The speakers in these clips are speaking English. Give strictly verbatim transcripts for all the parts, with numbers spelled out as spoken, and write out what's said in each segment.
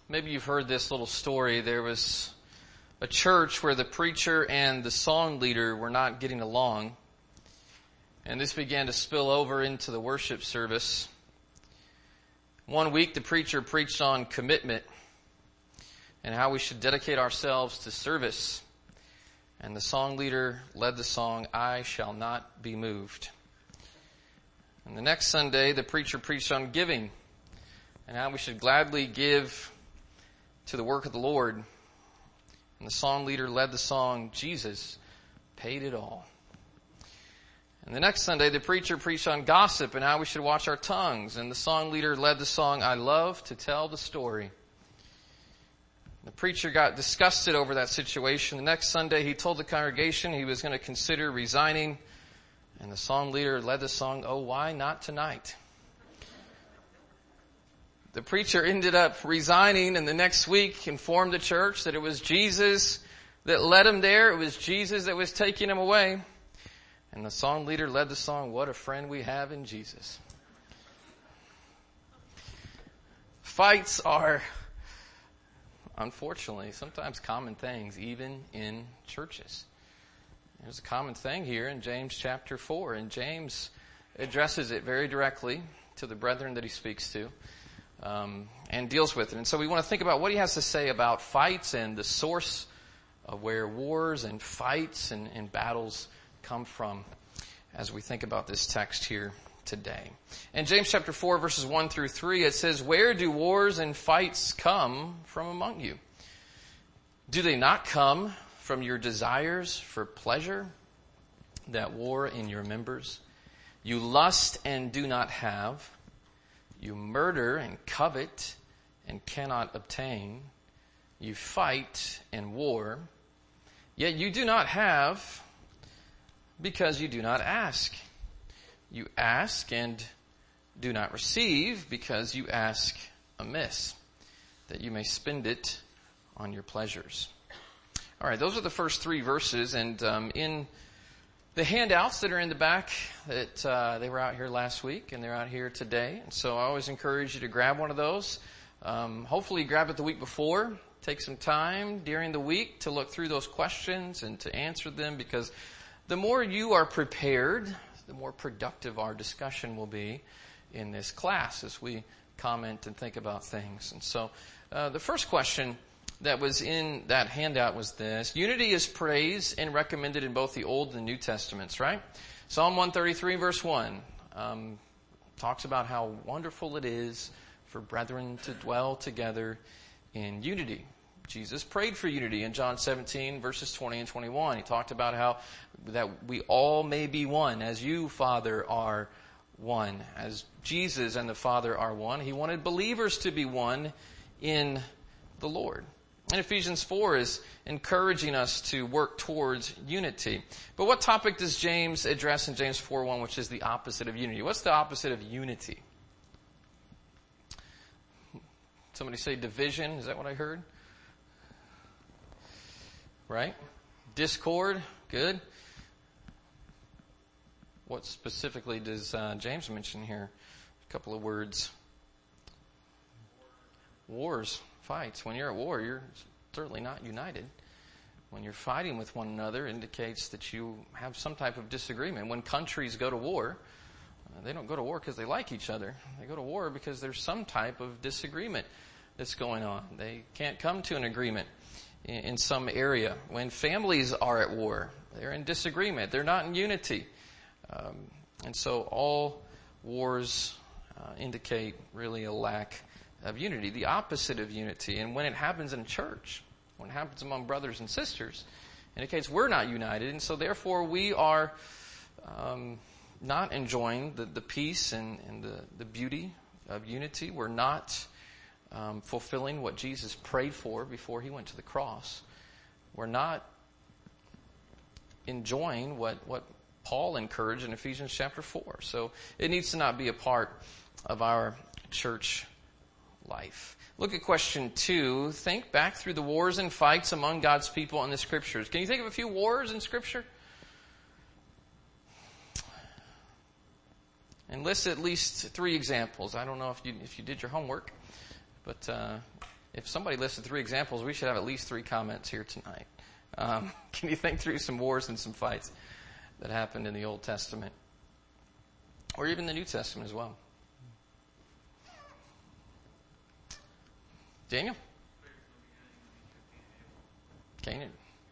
Maybe you've heard this little story. There was a church where the preacher and the song leader were not getting along. And this began to spill over into the worship service. One week the preacher preached on commitment and how we should dedicate ourselves to service. And the song leader led the song, "I Shall Not Be Moved." And the next Sunday the preacher preached on giving and how we should gladly give to the work of the Lord. And the song leader led the song, "Jesus Paid It All." And the next Sunday, the preacher preached on gossip and how we should watch our tongues. And the song leader led the song, "I Love to Tell the Story." The preacher got disgusted over that situation. The next Sunday, he told the congregation he was going to consider resigning. And the song leader led the song, "Oh, Why Not Tonight?" The preacher ended up resigning, and the next week informed the church that it was Jesus that led him there. It was Jesus that was taking him away. And the song leader led the song, "What a Friend We Have in Jesus." Fights are, unfortunately, sometimes common things, even in churches. There's a common thing here in James chapter four, and James addresses it very directly to the brethren that he speaks to. Um, and deals with it. And so we want to think about what he has to say about fights and the source of where wars and fights and, and battles come from as we think about this text here today. In James chapter four, verses one through three, it says, "Where do wars and fights come from among you? Do they not come from your desires for pleasure that war in your members? You lust and do not have. You murder and covet and cannot obtain. You fight and war. Yet you do not have because you do not ask. You ask and do not receive because you ask amiss, that you may spend it on your pleasures." All right, those are the first three verses, and um, in the handouts that are in the back, that uh, they were out here last week and they're out here today. And so I always encourage you to grab one of those. Um, hopefully you grab it the week before. Take some time during the week to look through those questions and to answer them, because the more you are prepared, the more productive our discussion will be in this class as we comment and think about things. And so uh, the first question that was in that handout was this: unity is praised and recommended in both the Old and the New Testaments, right? Psalm one thirty-three verse one um, talks about how wonderful it is for brethren to dwell together in unity. Jesus prayed for unity in John seventeen verses twenty and twenty-one. He talked about how that we all may be one, as you, Father, are one, as Jesus and the Father are one. He wanted believers to be one in the Lord. And Ephesians four is encouraging us to work towards unity. But what topic does James address in James four one, which is the opposite of unity? What's the opposite of unity? Somebody say division. Is that what I heard? Right? Discord. Good. What specifically does uh, James mention here? A couple of words. Wars. Fights. When you're at war, you're certainly not united. When you're fighting with one another, indicates that you have some type of disagreement. When countries go to war, uh, they don't go to war because they like each other. They go to war because there's some type of disagreement that's going on. They can't come to an agreement in, in some area. When families are at war, they're in disagreement. They're not in unity. Um, and so all wars uh, indicate really a lack of unity, the opposite of unity. And when it happens in church, when it happens among brothers and sisters, indicates we're not united. And so therefore we are um, not enjoying the, the peace and, and the, the beauty of unity. We're not um, fulfilling what Jesus prayed for before he went to the cross. We're not enjoying what, what Paul encouraged in Ephesians chapter four. So it needs to not be a part of our church life. Look at question two. Think back through the wars and fights among God's people in the Scriptures. Can you think of a few wars in Scripture? And list at least three examples. I don't know if you if you did your homework, but uh, if somebody listed three examples, we should have at least three comments here tonight. Um, can you think through some wars and some fights that happened in the Old Testament? Or even the New Testament as well. Daniel? Canaan.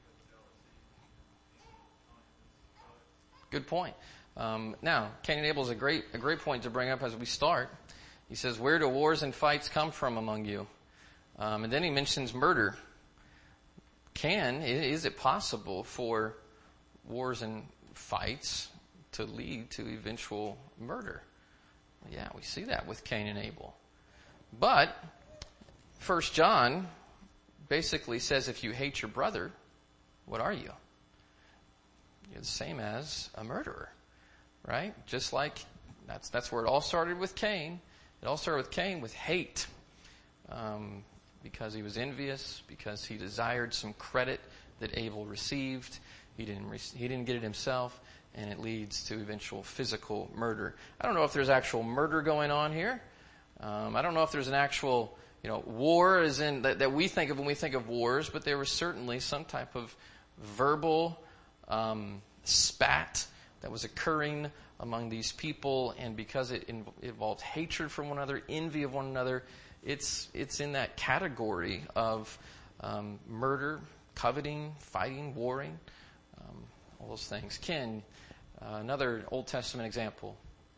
Good point. Um, now, Cain and Abel is a great, a great point to bring up as we start. He says, where do wars and fights come from among you? Um, and then he mentions murder. Can, is it possible for wars and fights to lead to eventual murder? Yeah, we see that with Cain and Abel. But First John basically says if you hate your brother, what are you? You're the same as a murderer, right? Just like that's that's where it all started with Cain. It all started with Cain with hate, um, because he was envious, because he desired some credit that Abel received. He didn't re- he didn't get it himself, and it leads to eventual physical murder. I don't know if there's actual murder going on here. Um, I don't know if there's an actual you know war as in that, that we think of when we think of wars, but there was certainly some type of verbal um, spat that was occurring among these people, and because it involved hatred for one another, envy of one another, it's it's in that category of um, murder, coveting, fighting, warring, um, all those things. Ken, uh, another Old Testament example.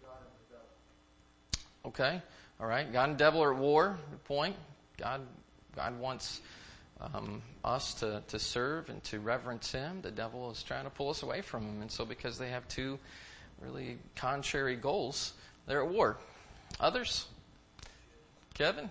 Okay, all right. God and devil are at war. Good point. God, God wants um, us to to serve and to reverence Him. The devil is trying to pull us away from Him, and so because they have two really contrary goals, they're at war. Others? Kevin?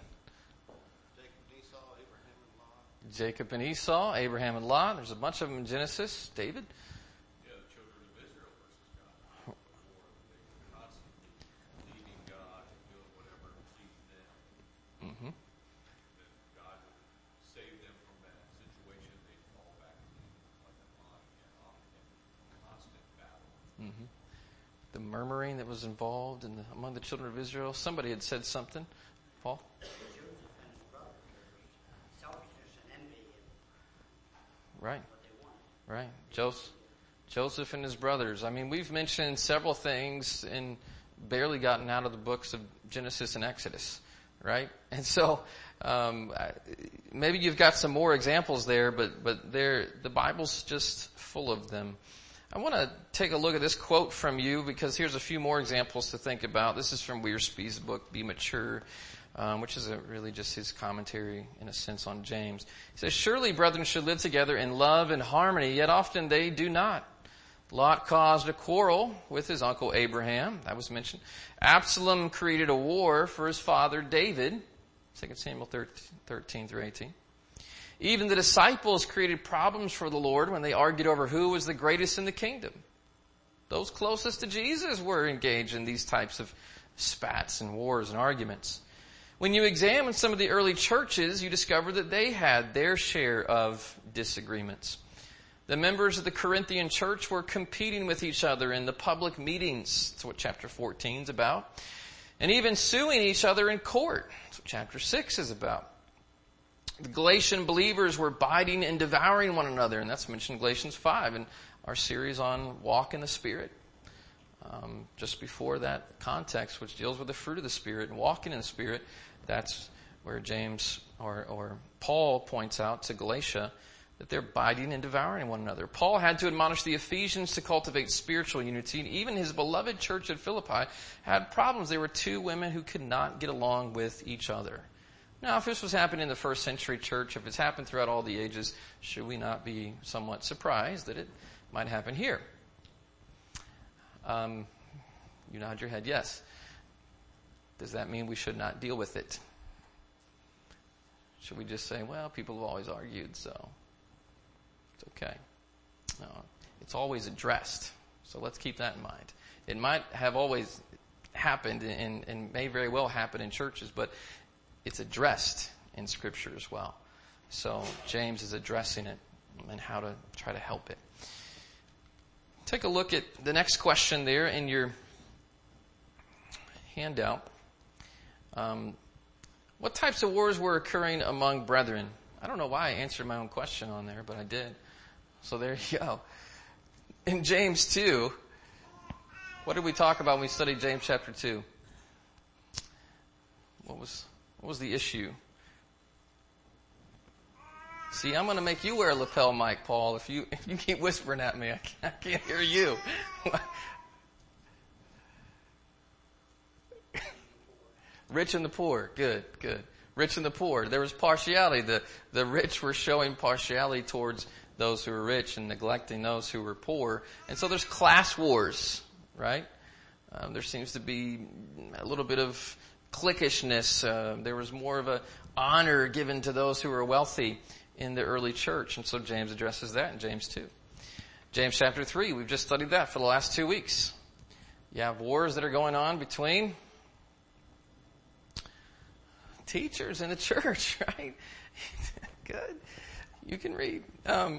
Jacob and Esau, Abraham and Lot. There's a bunch of them in Genesis. David? Yeah, the children of Israel versus God. War. They were constantly leaving God and doing whatever pleased them. Mm-hmm. If God would save them from that situation, they'd fall back to him like a lion and off in constant battle. Mm-hmm. The murmuring that was involved in the, among the children of Israel. Somebody had said something. Paul? Right. Right. Joseph, Joseph and his brothers. I mean, we've mentioned several things and barely gotten out of the books of Genesis and Exodus, right? And so, um, maybe you've got some more examples there, but, but there, the Bible's just full of them. I want to take a look at this quote from you because here's a few more examples to think about. This is from Wiersbe's book, Be Mature, um, which is a, really just his commentary, in a sense, on James. He says, surely brethren should live together in love and harmony, yet often they do not. Lot caused a quarrel with his uncle Abraham. That was mentioned. Absalom created a war for his father David. Second Samuel thirteen through eighteen. Even the disciples created problems for the Lord when they argued over who was the greatest in the kingdom. Those closest to Jesus were engaged in these types of spats and wars and arguments. When you examine some of the early churches, you discover that they had their share of disagreements. The members of the Corinthian church were competing with each other in the public meetings. That's what chapter fourteen is about. And even suing each other in court. That's what chapter six is about. The Galatian believers were biting and devouring one another, and that's mentioned in Galatians five in our series on Walk in the Spirit. Um, just before that context, which deals with the fruit of the Spirit and walking in the Spirit, that's where James or, or Paul points out to Galatia that they're biting and devouring one another. Paul had to admonish the Ephesians to cultivate spiritual unity, and even his beloved church at Philippi had problems. There were two women who could not get along with each other. Now, if this was happening in the first century church, if it's happened throughout all the ages, should we not be somewhat surprised that it might happen here? Um, you nod your head, yes. Does that mean we should not deal with it? Should we just say, well, people have always argued, so it's okay? No, it's always addressed, so let's keep that in mind. It might have always happened and, and may very well happen in churches, but it's addressed in Scripture as well. So James is addressing it and how to try to help it. Take a look at the next question there in your handout. Um, What types of wars were occurring among brethren? I don't know why I answered my own question on there, but I did. So there you go. In James two, what did we talk about when we studied James chapter two? What was, what was the issue? See, I'm going to make you wear a lapel mic, Paul. If you if you keep whispering at me, I can't, I can't hear you. Rich and the poor. Good, good. Rich and the poor. There was partiality. The, the rich were showing partiality towards those who were rich and neglecting those who were poor. And so there's class wars, right? Um, there seems to be a little bit of cliquishness. Uh, there was more of a honor given to those who were wealthy in the early church. And so James addresses that in James two. James chapter three, we've just studied that for the last two weeks. You have wars that are going on between teachers in the church, right? Good. You can read. Um,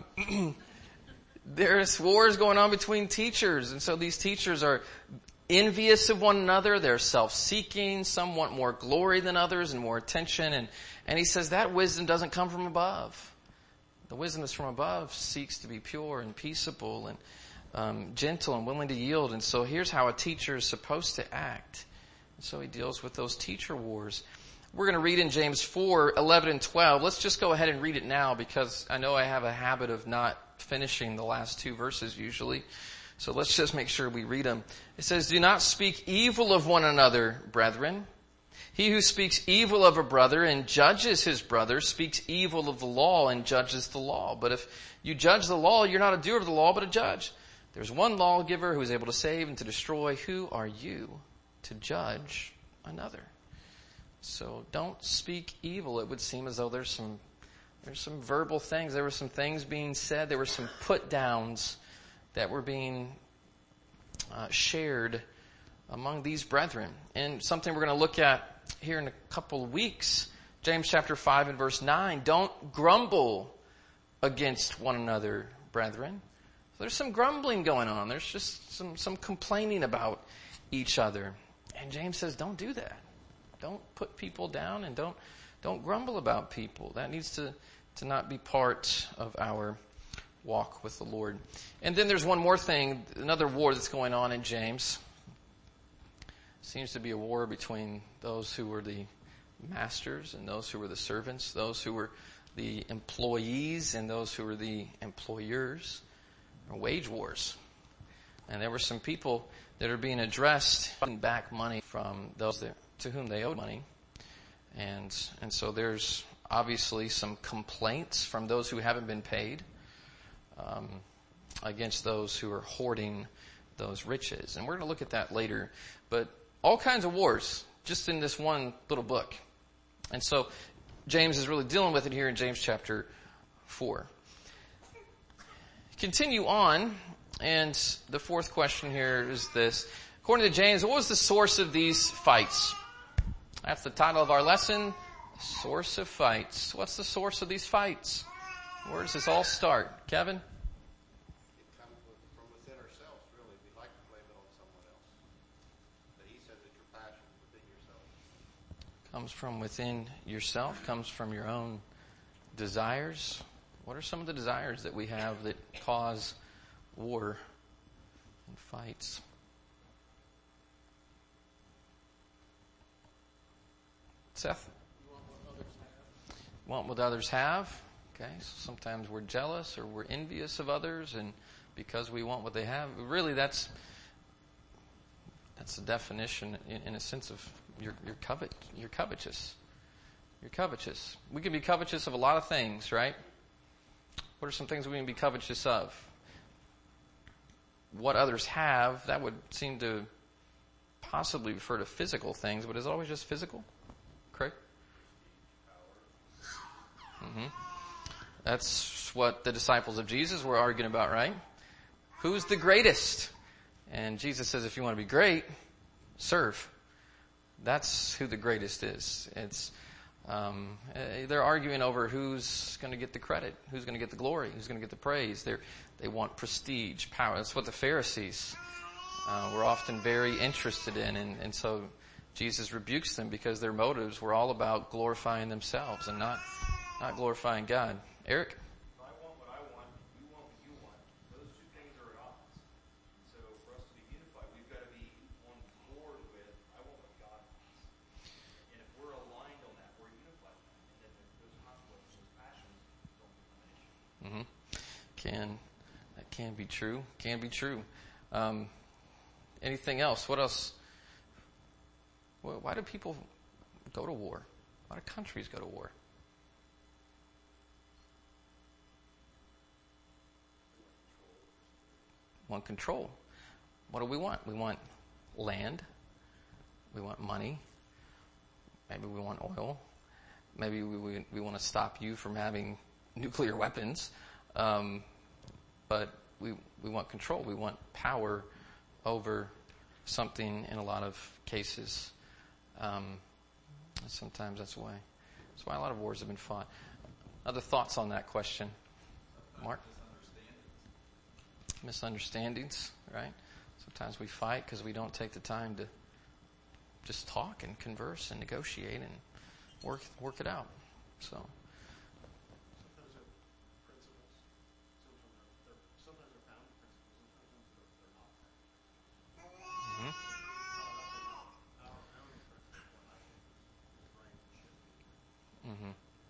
there's wars going on between teachers. And so these teachers are envious of one another. They're self-seeking. Some want more glory than others and more attention. And, and he says that wisdom doesn't come from above. The wisdom that's from above seeks to be pure and peaceable and um, gentle and willing to yield. And so here's how a teacher is supposed to act. And so he deals with those teacher wars. We're going to read in James four, eleven and twelve. Let's just go ahead and read it now because I know I have a habit of not finishing the last two verses usually. So let's just make sure we read them. It says, "Do not speak evil of one another, brethren. He who speaks evil of a brother and judges his brother speaks evil of the law and judges the law. But if you judge the law, you're not a doer of the law, but a judge. There's one lawgiver who is able to save and to destroy. Who are you to judge another?" So don't speak evil. It would seem as though there's some, there's some verbal things. There were some things being said. There were some put downs that were being uh, shared among these brethren. And something we're going to look at here in a couple of weeks, James chapter five and verse nine, don't grumble against one another, brethren. So there's some grumbling going on. There's just some, some complaining about each other. And James says, don't do that. Don't put people down and don't, don't grumble about people. That needs to, to not be part of our walk with the Lord. And then there's one more thing, another war that's going on in James. Seems to be a war between those who were the masters and those who were the servants, those who were the employees and those who were the employers, or wage wars. And there were some people that are being addressed getting back money from those that, to whom they owed money. And, and so there's obviously some complaints from those who haven't been paid, um, against those who are hoarding those riches. And we're going to look at that later. But all kinds of wars just in this one little book. And so James is really dealing with it here in James chapter four. Continue on, and the fourth question here is this. According to James, what was the source of these fights? That's the title of our lesson, Source of Fights. What's the source of these fights? Where does this all start? Kevin? It comes from within ourselves, really. We like to blame it on someone else. But he says it's your passion within yourself. Comes from within yourself, comes from your own desires. What are some of the desires that we have that cause war and fights? Seth? You want what others have. Want what others have. Okay, so sometimes we're jealous or we're envious of others, and because we want what they have, really that's that's the definition in, in a sense of you're, you're covet, you're covetous. You're covetous. We can be covetous of a lot of things, right? What are some things we can be covetous of? What others have, that would seem to possibly refer to physical things, but is it always just physical? Correct? Mm-hmm. That's what the disciples of Jesus were arguing about, right? Who's the greatest? And Jesus says, if you want to be great, serve. That's who the greatest is. It's um, they're arguing over who's going to get the credit, who's going to get the glory, who's going to get the praise. They they want prestige, power. That's what the Pharisees uh, were often very interested in, and, and so Jesus rebukes them because their motives were all about glorifying themselves and not, not glorifying God. Eric? I want what I want, you want what you want. Those two things are at odds. So for us to be unified, we've got to be on board with, I want what God wants. And if we're aligned on that, we're unified. And then those conflicts, those passions don't become an issue. Mm-hmm. Can, that can be true. Can be true. Um, anything else? What else? Well, why do people go to war? Why do countries go to war? Want control. What do we want? We want land. We want money. Maybe we want oil. Maybe we we, we want to stop you from having nuclear weapons. Um, but we we want control. We want power over something in a lot of cases. Um, sometimes that's why. That's why a lot of wars have been fought. Other thoughts on that question? Mark? Misunderstandings, right? Sometimes we fight because we don't take the time to just talk and converse and negotiate and work work it out. So. Sometimes they're principles. Sometimes they're, sometimes they're found principles. And sometimes they're, they're not found. Mm-hmm. Mm-hmm.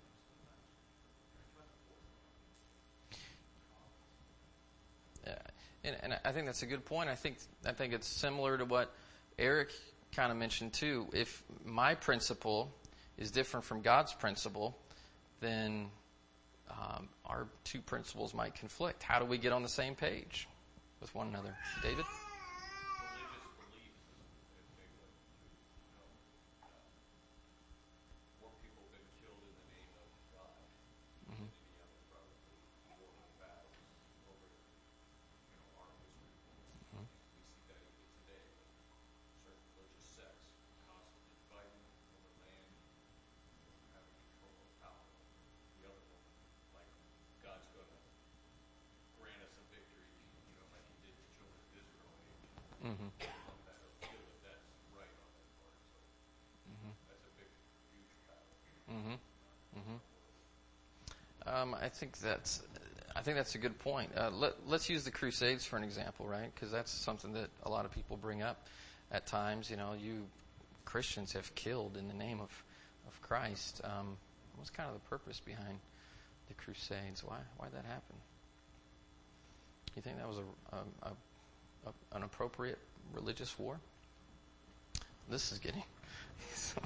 Yeah, and, and I think that's a good point. I think I think it's similar to what Eric kind of mentioned too. If my principle is different from God's principle, then um, our two principles might conflict. How do we get on the same page with one another? David? Religious beliefs is a big one. You know, uh, more people have been killed in the name of God Mm-hmm. than any other, probably, more battles over, you know, our history. Mm-hmm. We see that even today. Certain religious sects constantly fighting over land, having control of power. The other one, like God's going to grant us a victory, you know, like He did the children of Israel. Mm-hmm. On that, or feel that that's right on that part. So Mm-hmm. that's a big, huge battle. Mm-hmm. Mm-hmm. Um, I think that's, I think that's a good point. Uh, let, let's use the Crusades for an example, right? Because that's something that a lot of people bring up at times. You know, you Christians have killed in the name of, of Christ. Um, what's kind of the purpose behind the Crusades? Why, why'd that happen? You think that was a, a, a, a an appropriate religious war? This is getting. So,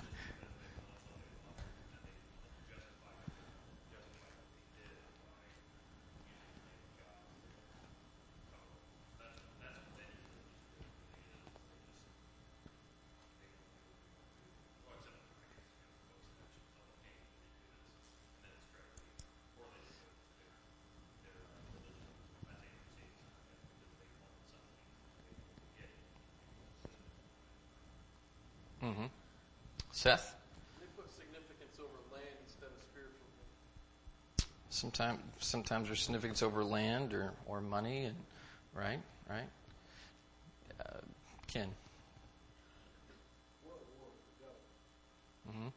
mm-hmm. Seth? They put significance over land instead of spiritual things. Sometimes, sometimes there's significance over land or, or money, and right, right. Uh, Ken. We're at war with the devil. Mm-hmm.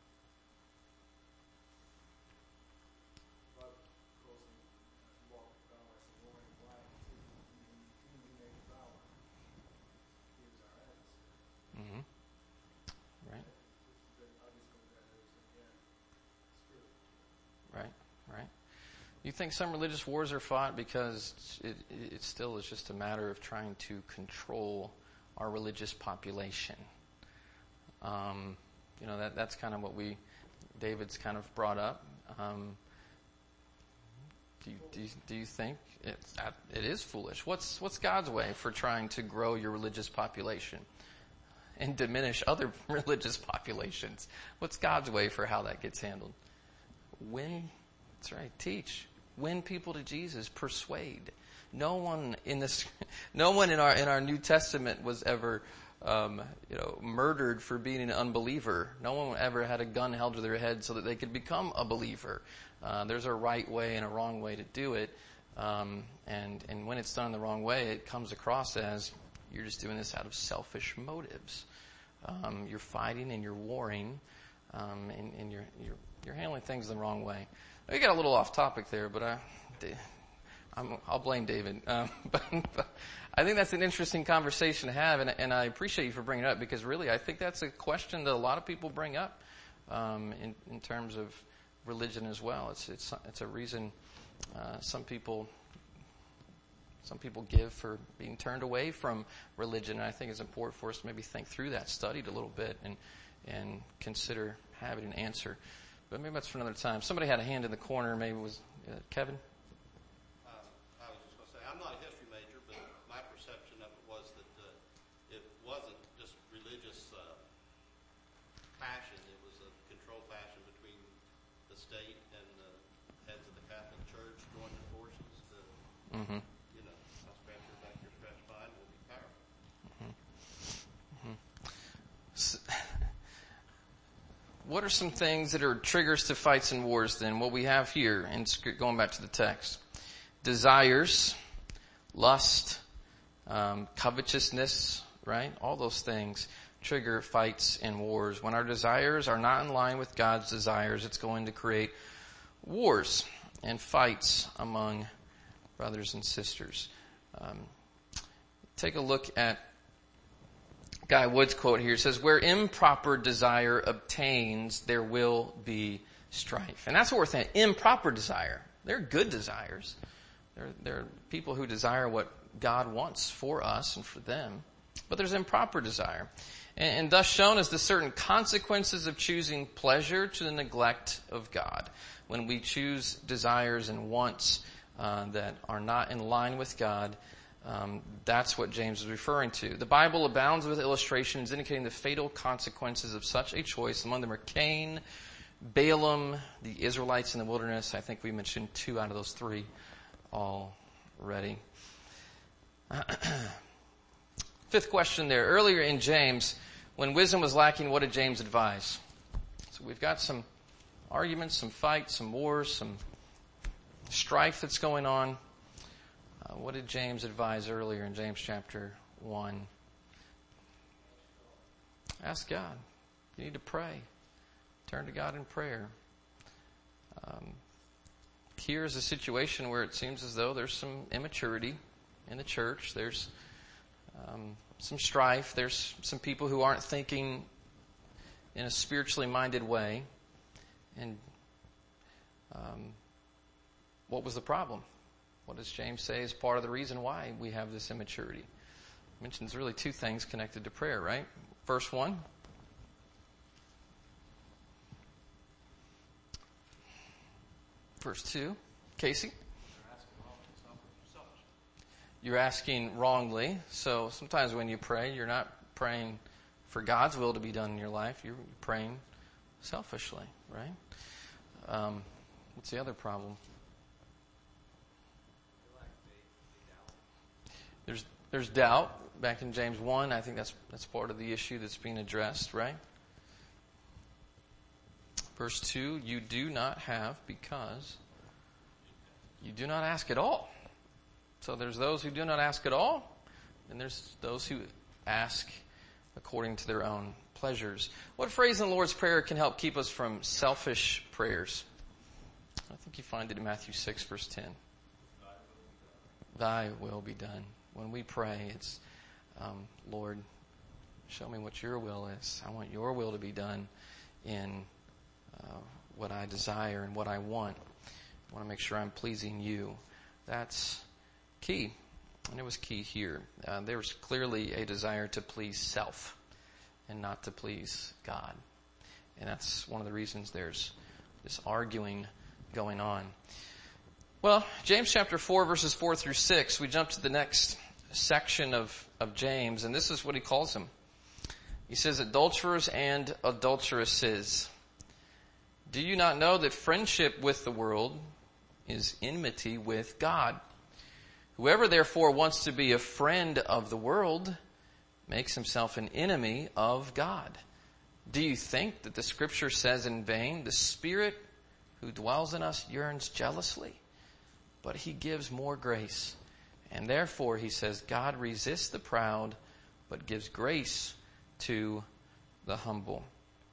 But, of course, you walk with God like a roaring lion, too. Even he may devour. He is our adversary. Mm-hmm. Right, I just look at it as, again, spiritual. right, right. You think some religious wars are fought because it, it still is just a matter of trying to control our religious population. Um, you know, that that's kind of what we, David's kind of brought up. Um, do, you, do, you, do you think it's, it is foolish? What's what's God's way for trying to grow your religious population and diminish other religious populations? What's God's way for how that gets handled? Win, that's right, teach. Win people to Jesus, persuade. No one in this, no one in our in our New Testament was ever, um, you know, murdered for being an unbeliever. No one ever had a gun held to their head so that they could become a believer. Uh, there's a right way and a wrong way to do it, um, and and when it's done the wrong way, it comes across as you're just doing this out of selfish motives. um, you're fighting and you're warring, um, and, and you're, you're, you're handling things the wrong way. We got a little off topic there, but I, I'm, I'll blame David. Um, but, but I think that's an interesting conversation to have, and, and I appreciate you for bringing it up, because really I think that's a question that a lot of people bring up um, in, in terms of religion as well. It's it's it's a reason uh, some people some people give for being turned away from religion, and I think it's important for us to maybe think through that, study it a little bit, and and consider having an answer. But maybe that's for another time. Somebody had a hand in the corner. Maybe it was uh, Kevin. Uh, I was just going to say, I'm not a history major, but my perception of it was that uh, it wasn't just religious uh, passion. It was a controlled passion between the state and the heads of the Catholic Church joining forces to, Mm-hmm. you know, I'll scratch your back, your scratch mine will be powerful. Mm-hmm. So, what are some things that are triggers to fights and wars then? What we have here, and going back to the text. Desires, lust, um, covetousness, right? All those things trigger fights and wars. When our desires are not in line with God's desires, it's going to create wars and fights among brothers and sisters. Um, take a look at Guy Wood's quote here. It says, where improper desire obtains, there will be strife. And that's what we're saying. Improper desire. They're good desires. They're, they're people who desire what God wants for us and for them. But there's improper desire. And, and thus shown as the certain consequences of choosing pleasure to the neglect of God. When we choose desires and wants uh, that are not in line with God, Um, that's what James is referring to. The Bible abounds with illustrations indicating the fatal consequences of such a choice. Among them are Cain, Balaam, the Israelites in the wilderness. I think we mentioned two out of those three already. Fifth question there. Earlier in James, when wisdom was lacking, what did James advise? So we've got some arguments, some fights, some wars, some strife that's going on. Uh, what did James advise earlier in James chapter one? Ask God. You need to pray. Turn to God in prayer. Um, here is a situation where it seems as though there's some immaturity in the church. There's um, some strife. There's some people who aren't thinking in a spiritually minded way. And um, what was the problem? What does James say is part of the reason why we have this immaturity? He mentions really two things connected to prayer, right? Verse one. Verse two. Casey? You're asking wrongly. So sometimes when you pray, you're not praying for God's will to be done in your life. You're praying selfishly, right? Um, what's the other problem? There's there's doubt. Back in James one, I think that's that's part of the issue that's being addressed, right? Verse two, you do not have because you do not ask at all. So there's those who do not ask at all, and there's those who ask according to their own pleasures. What phrase in the Lord's Prayer can help keep us from selfish prayers? I think you find it in Matthew six, verse ten. Thy will be done. When we pray, it's, um, Lord, show me what your will is. I want your will to be done in uh, what I desire and what I want. I want to make sure I'm pleasing you. That's key. And it was key here. Uh, there was clearly a desire to please self and not to please God. And that's one of the reasons there's this arguing going on. Well, James chapter four, verses four through six, we jump to the next section of, of James, and this is what he calls them. He says, adulterers and adulteresses. Do you not know that friendship with the world is enmity with God? Whoever therefore wants to be a friend of the world makes himself an enemy of God. Do you think that the scripture says in vain, the Spirit who dwells in us yearns jealously? But he gives more grace. And therefore, he says, God resists the proud, but gives grace to the humble.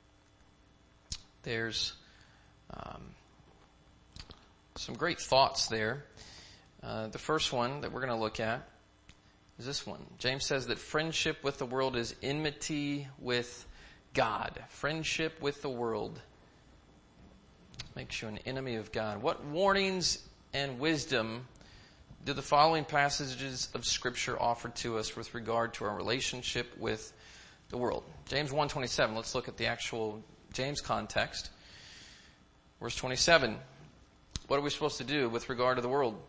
There's um, some great thoughts there. Uh, the first one that we're going to look at is this one. James says that friendship with the world is enmity with God. Friendship with the world makes you an enemy of God. What warnings and wisdom do the following passages of Scripture offer to us with regard to our relationship with the world? James one twenty-seven. Let's look at the actual James context. Verse twenty-seven. What are we supposed to do with regard to the world?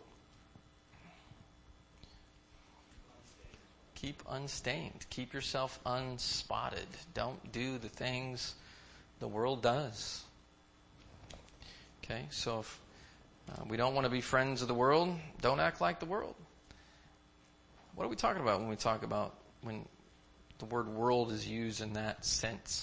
Keep unstained. Keep yourself unspotted. Don't do the things the world does. Okay, so if uh, we don't want to be friends of the world, don't act like the world. What are we talking about when we talk about when the word world is used in that sense?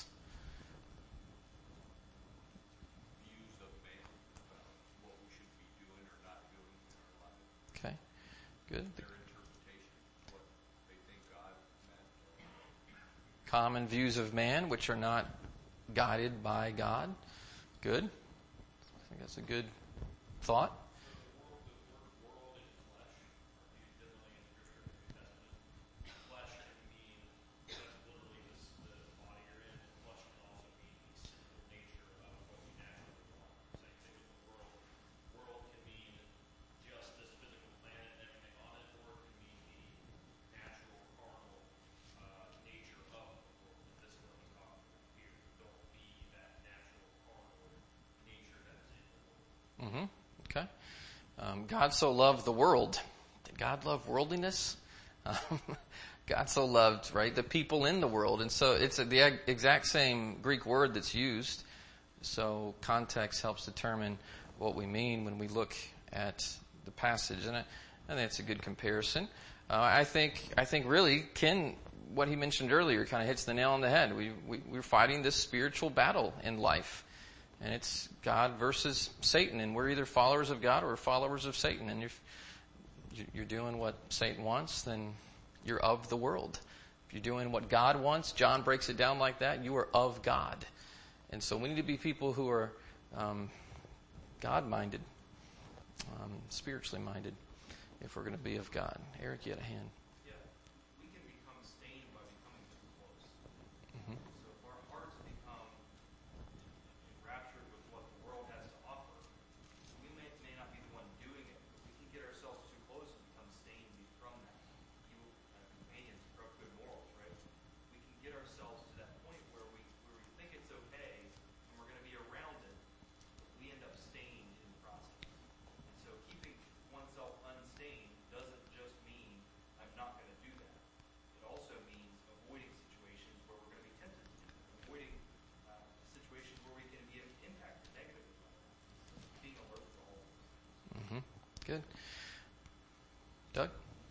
Views of man about what we should be doing or not doing in our life. Okay, good. Their interpretation of what they think God meant. Common views of man, which are not guided by God. Good. I think that's a good thought. Mm-hmm. Okay. Um, God so loved the world. Did God love worldliness? Um, God so loved, right, the people in the world. And so it's the exact same Greek word that's used. So context helps determine what we mean when we look at the passage. And I, I think it's a good comparison. Uh, I think, I think really Ken, what he mentioned earlier kind of hits the nail on the head. We, we, we're fighting this spiritual battle in life. And it's God versus Satan. And we're either followers of God or followers of Satan. And if you're doing what Satan wants, then you're of the world. If you're doing what God wants, John breaks it down like that, you are of God. And so we need to be people who are um, God-minded, um, spiritually minded, if we're going to be of God. Eric, you had a hand. Yeah, we can become stained by becoming too close. Mm-hmm. So if our hearts become enraptured with what the world has to offer, we may, may not be the one doing it, but we can get ourselves too close and become stained from that. Evil uh, companions corrupt good morals, right? We can get ourselves to that point where we where we think it's okay and we're going to be around it, but we end up stained in the process. And so keeping oneself unstained doesn't just mean I'm not going to do that. It also means avoiding situations where we're going to be tempted to do that, avoiding uh, situations where we can be impacted negatively by that. Being alert to all of this. Mm-hmm. Good. Doug?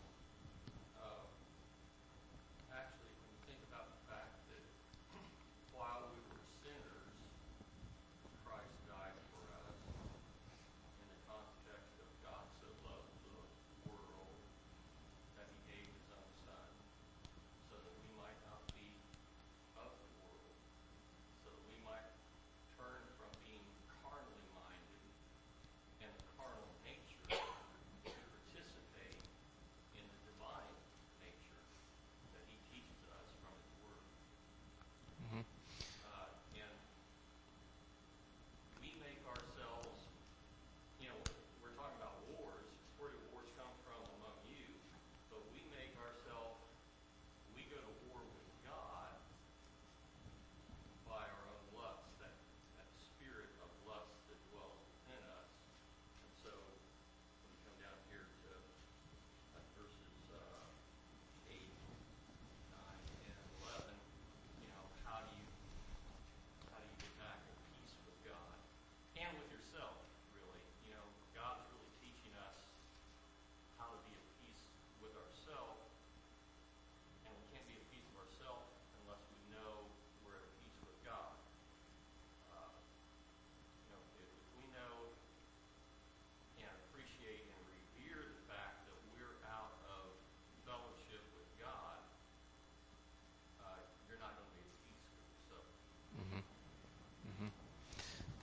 Uh, actually, when you think about the fact that while we were sinners, Christ died for us in the context of God so loved the world that he gave his own son so that we might not be of the world, so that we might turn from being carnally minded and a carnal nature to participate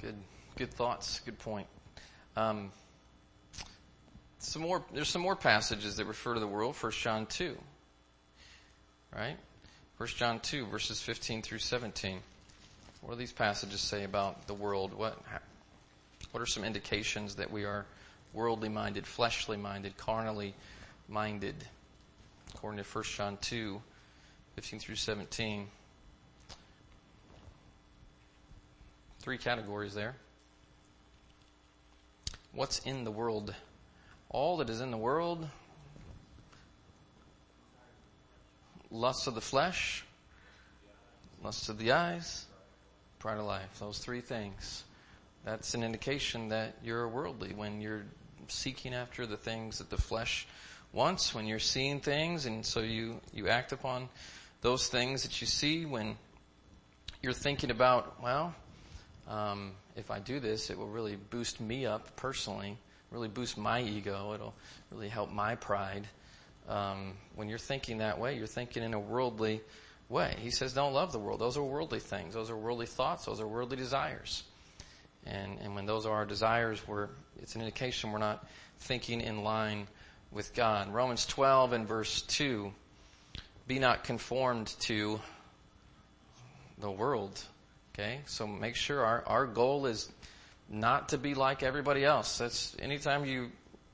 Good, good thoughts. Good point. Um, some more. There's some more passages that refer to the world. First John two. Right. First John two, verses fifteen through seventeen. What do these passages say about the world? What What are some indications that we are worldly minded, fleshly minded, carnally minded? According to First John two, fifteen through seventeen. Three categories there. What's in the world? All that is in the world. Lusts of the flesh, lusts of the eyes, pride of life. Those three things. That's an indication that you're worldly when you're seeking after the things that the flesh wants, when you're seeing things and so you, you act upon those things that you see, when you're thinking about, well, um, if I do this, it will really boost me up personally, really boost my ego, it'll really help my pride. Um, when you're thinking that way, you're thinking in a worldly way. He says don't love the world. Those are worldly things. Those are worldly thoughts. Those are worldly desires. And, and when those are our desires, we're, it's an indication we're not thinking in line with God. Romans twelve and verse two, be not conformed to the world. Okay, so make sure our, our goal is not to be like everybody else. That's anytime you,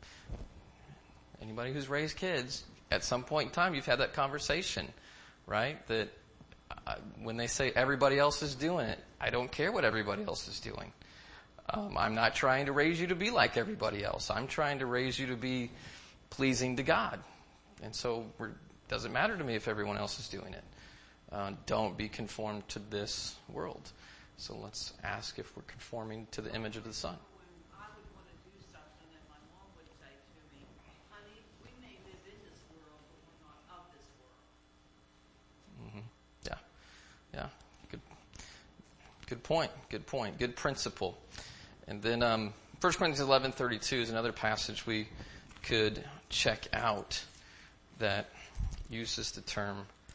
anybody who's raised kids, at some point in time you've had that conversation, right? That uh, when they say everybody else is doing it, I don't care what everybody else is doing. Um, I'm not trying to raise you to be like everybody else. I'm trying to raise you to be pleasing to God. And so it doesn't matter to me if everyone else is doing it. Uh, don't be conformed to this world. So let's ask if we're conforming to the image of the Son. When I would want to do something and my mom would say to me, honey, we may live in this world, but we're not of this world. Mm-hmm. Yeah. Yeah. Good. Good point. Good point. Good principle. And then um, First Corinthians eleven thirty-two is another passage we could check out that uses the term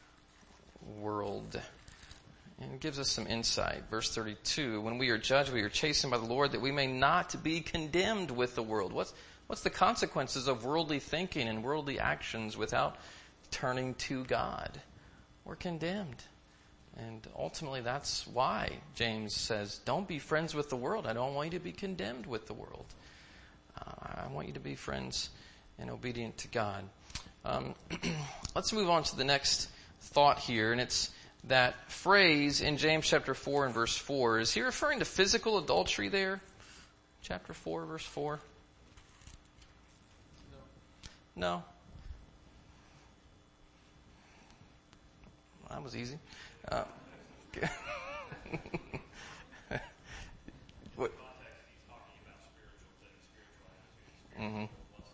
world. And it gives us some insight. Verse thirty-two, when we are judged, we are chastened by the Lord that we may not be condemned with the world. What's, what's the consequences of worldly thinking and worldly actions without turning to God? We're condemned. And ultimately that's why James says, don't be friends with the world. I don't want you to be condemned with the world. Uh, I want you to be friends and obedient to God. Um, let's move on to the next thought here, and it's that phrase in James chapter four and verse four. Is he referring to physical adultery there? Chapter four, verse four? No. No? That was easy. Uh, what? Mm-hmm.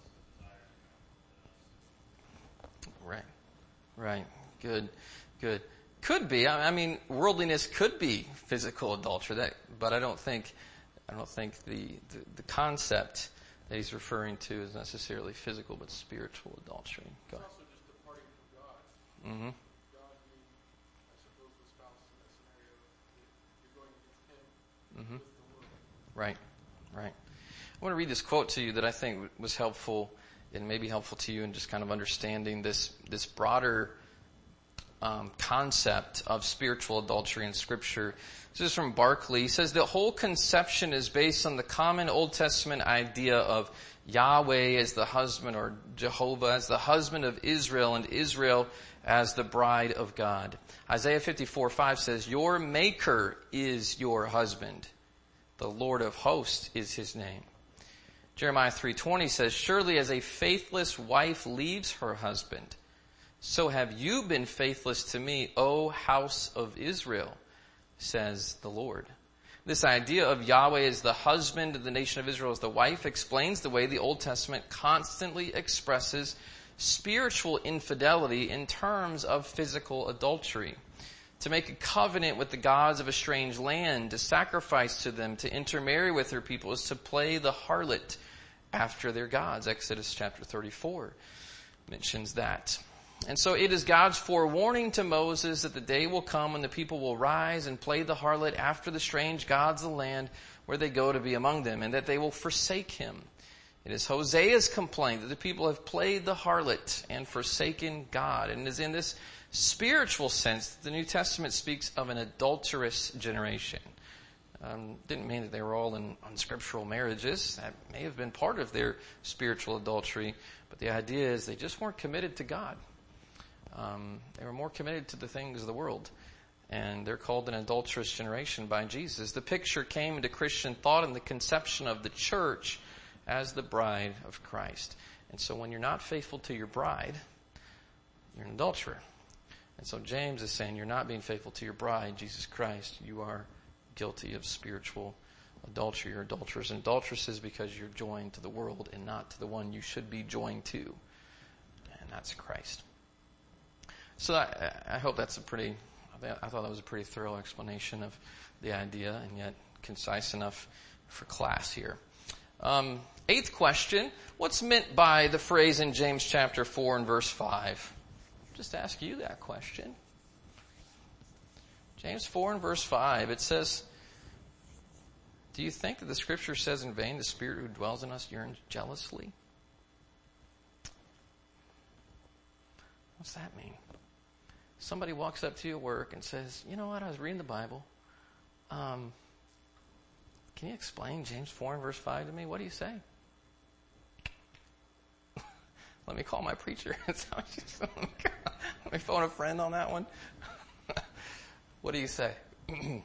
Right. Right. Good. Good. Could be. I mean, worldliness could be physical adultery. That, but I don't think, I don't think the, the, the concept that he's referring to is necessarily physical, but spiritual adultery. Go It's ahead. also just departing from God. Mm-hmm. God being, I suppose, the spouse in that scenario. You're going against him Mm-hmm. with the word. Right. Right. I want to read this quote to you that I think was helpful and maybe helpful to you in just kind of understanding this, this broader Um, concept of spiritual adultery in Scripture. This is from Barclay. He says the whole conception is based on the common Old Testament idea of Yahweh as the husband, or Jehovah as the husband of Israel, and Israel as the bride of God. Isaiah fifty-four five says, your maker is your husband. The Lord of hosts is his name. Jeremiah three twenty says, surely as a faithless wife leaves her husband, so have you been faithless to me, O house of Israel, says the Lord. This idea of Yahweh as the husband of the nation of Israel as the wife explains the way the Old Testament constantly expresses spiritual infidelity in terms of physical adultery. To make a covenant with the gods of a strange land, to sacrifice to them, to intermarry with their people, is to play the harlot after their gods. Exodus chapter thirty-four mentions that. And so it is God's forewarning to Moses that the day will come when the people will rise and play the harlot after the strange gods of the land where they go to be among them, and that they will forsake him. It is Hosea's complaint that the people have played the harlot and forsaken God. And it is in this spiritual sense that the New Testament speaks of an adulterous generation. Um, didn't mean that they were all in unscriptural marriages. That may have been part of their spiritual adultery. But the idea is they just weren't committed to God. Um, they were more committed to the things of the world. And they're called an adulterous generation by Jesus. The picture came into Christian thought in the conception of the church as the bride of Christ. And so when you're not faithful to your bride, you're an adulterer. And so James is saying you're not being faithful to your bride, Jesus Christ. You are guilty of spiritual adultery. You're adulterers and adulteresses because you're joined to the world and not to the one you should be joined to. And that's Christ. So I, I hope that's a pretty, I thought that was a pretty thorough explanation of the idea, and yet concise enough for class here. Um, eighth question, what's meant by the phrase in James chapter four and verse five? Just ask you that question. James four and verse five, it says, do you think that the scripture says in vain, the Spirit who dwells in us yearns jealously? What's that mean? Somebody walks up to you at work and says, you know what, I was reading the Bible. Um, can you explain James four and verse five to me? What do you say? Let me call my preacher. Let me phone a friend on that one. What do you say? You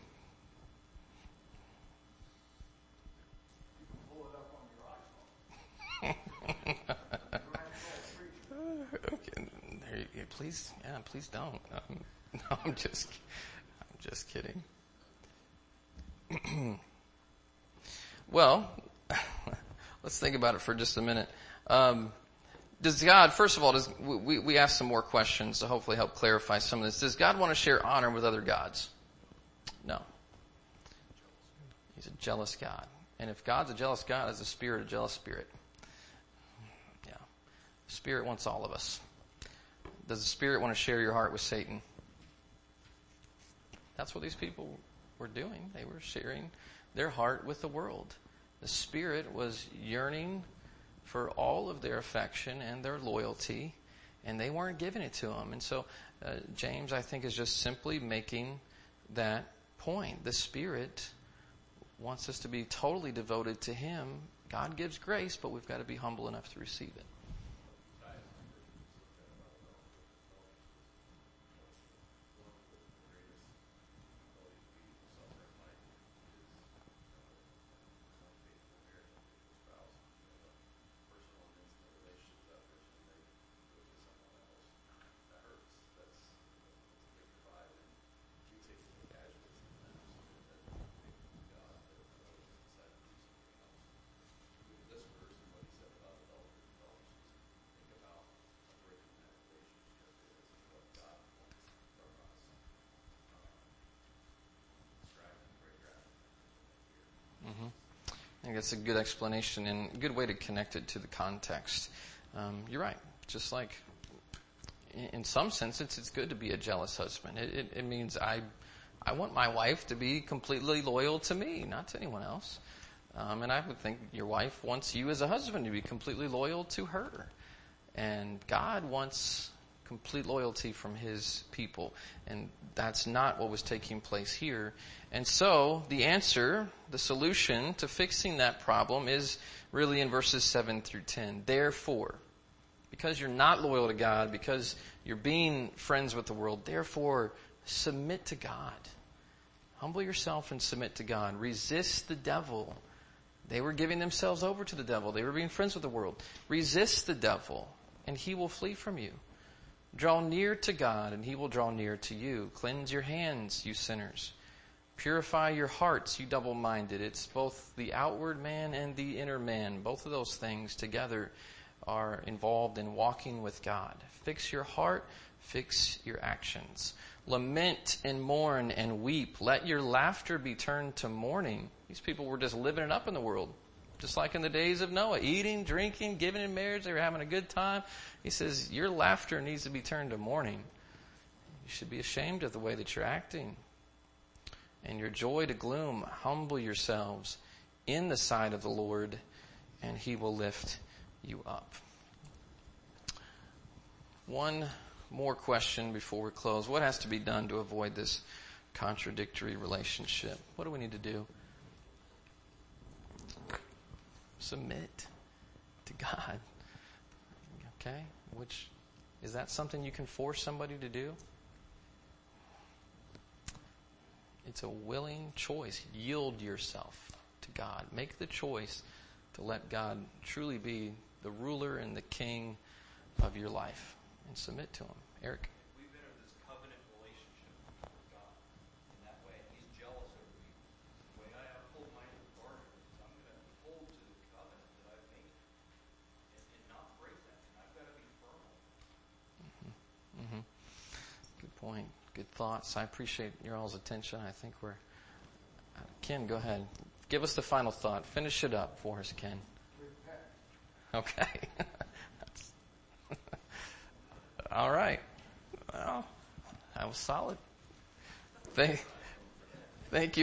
can pull it up on your iPhone. Okay, there you, please, yeah, please don't. Um, no, I'm just, I'm just kidding. Well, let's think about it for just a minute. Um, does God, first of all, does we, we ask some more questions to hopefully help clarify some of this. Does God want to share honor with other gods? No. He's a jealous God. And if God's a jealous God, is the Spirit a jealous spirit? Yeah. The Spirit wants all of us. Does the Spirit want to share your heart with Satan? That's what these people were doing. They were sharing their heart with the world. The Spirit was yearning for all of their affection and their loyalty, and they weren't giving it to him. And so uh, James, I think, is just simply making that point. The Spirit wants us to be totally devoted to him. God gives grace, but we've got to be humble enough to receive it. I think that's a good explanation and a good way to connect it to the context. Um, you're right. Just like, in, in some sense, it's, it's good to be a jealous husband. It, it, it means I, I want my wife to be completely loyal to me, not to anyone else. Um, and I would think your wife wants you as a husband to be completely loyal to her. And God wants complete loyalty from his people. And that's not what was taking place here. And so the answer, the solution to fixing that problem is really in verses seven through ten. Therefore, because you're not loyal to God, because you're being friends with the world, therefore submit to God. Humble yourself and submit to God. Resist the devil. They were giving themselves over to the devil. They were being friends with the world. Resist the devil, and he will flee from you. Draw near to God, and he will draw near to you. Cleanse your hands, you sinners. Purify your hearts, you double-minded. It's both the outward man and the inner man. Both of those things together are involved in walking with God. Fix your heart, fix your actions. Lament and mourn and weep. Let your laughter be turned to mourning. These people were just living it up in the world. Just like in the days of Noah, eating, drinking, giving in marriage, they were having a good time. He says, your laughter needs to be turned to mourning. You should be ashamed of the way that you're acting. And your joy to gloom. Humble yourselves in the sight of the Lord, and He will lift you up. One more question before we close. What has to be done to avoid this contradictory relationship? What do we need to do? Submit to God. Okay? Which, is that something you can force somebody to do? It's a willing choice. Yield yourself to God. Make the choice to let God truly be the ruler and the king of your life, and submit to Him. Eric? We've been in this covenant relationship with God in that way. He's jealous over me. The way I uphold my end of the bargain is I'm going to hold to the covenant that I've made and, and not break that. And I've got to be firm on it. Mm-hmm. Good point. Good thoughts. I appreciate your all's attention. I think we're... Uh, Ken, go ahead. Give us the final thought. Finish it up for us, Ken. Okay. All right. Well, that was solid. Thank, thank you.